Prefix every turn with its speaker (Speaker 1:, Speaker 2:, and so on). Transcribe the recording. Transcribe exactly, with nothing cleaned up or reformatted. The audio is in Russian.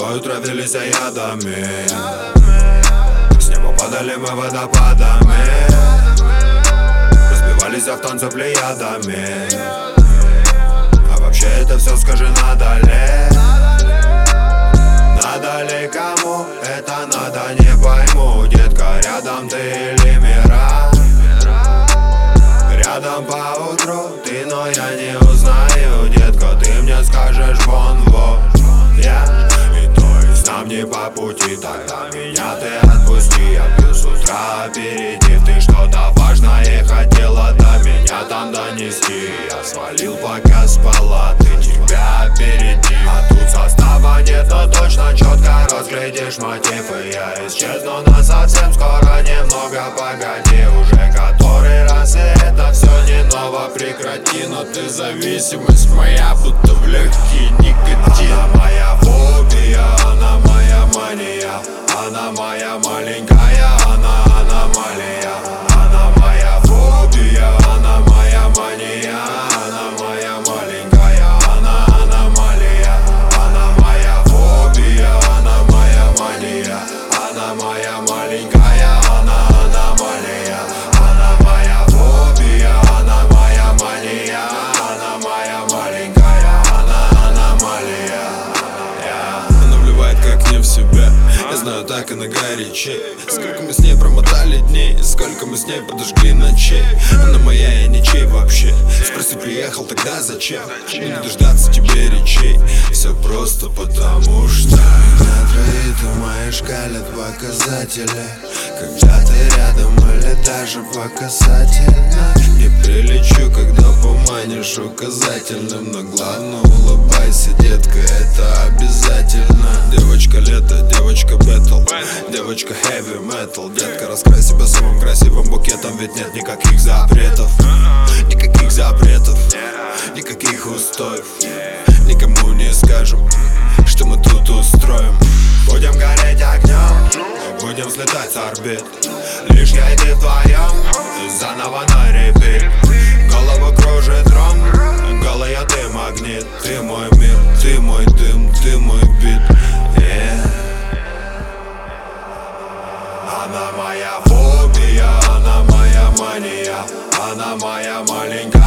Speaker 1: тобою травились ядами. С неба падали мы водопадами, разбивались в танце плеядами. А вообще это все скажи, надо ли? Надо ли кому? Это надо, не пойму. Детка, рядом ты или мира? Рядом по утру ты, но я не узнаю. Детка, ты мне скажешь вон, вот я. И то есть нам не по пути, тогда меня ты отпусти. Я пью с утра аперитив, ты что-то важное хотела до меня там донести. Я свалил, пока спала, ты тебя опередил. А тут состава нет, но точно четко разглядишь мотив. И я исчезну на совсем скоро, немного погоди. Уже который раз, и это все не ново, прекрати. Но ты зависимость моя, будто в легкие никотин. Она моя фобия, она моя мания. Она моя маленькая, она аномалия. Она моя фобия, она моя мания. Она моя маленькая, она аномалия. Она моя фобия, она моя мания. Она моя маленькая, она аномалия. Она моя фобия, она моя мания. Она моя маленькая, она аномалия. Она вливает как не в себя, я знаю, так и на горячей. Сколько мы с ней промотали дней, сколько мы с ней подожгли ночей. Она моя, я ничей вообще. Спроси, приехал, тогда зачем? Мне не дождаться тебе речей. Все просто потому что на троих в моей шкале показатели. Когда ты рядом или даже по касательно. Не прилечу, когда поманишь указательным. Но главное улыбайся, детка, это обязательно. Девочка лето, девочка бэтл, девочка heavy metal. Детка, раскрась себя самым красивым букетом, ведь нет никаких запретов. Никаких запретов, никаких устоев. Никому не скажем, что мы тут устроим. Будем гореть огнем, будем слетать с орбит. Лишь я и ты вдвоем, заново на репит. Голову кружит ром, голая ты магнит. Ты мой мир, ты мой дым, ты мой бит. Yeah. Она моя фобия, она моя мания. Она моя маленькая.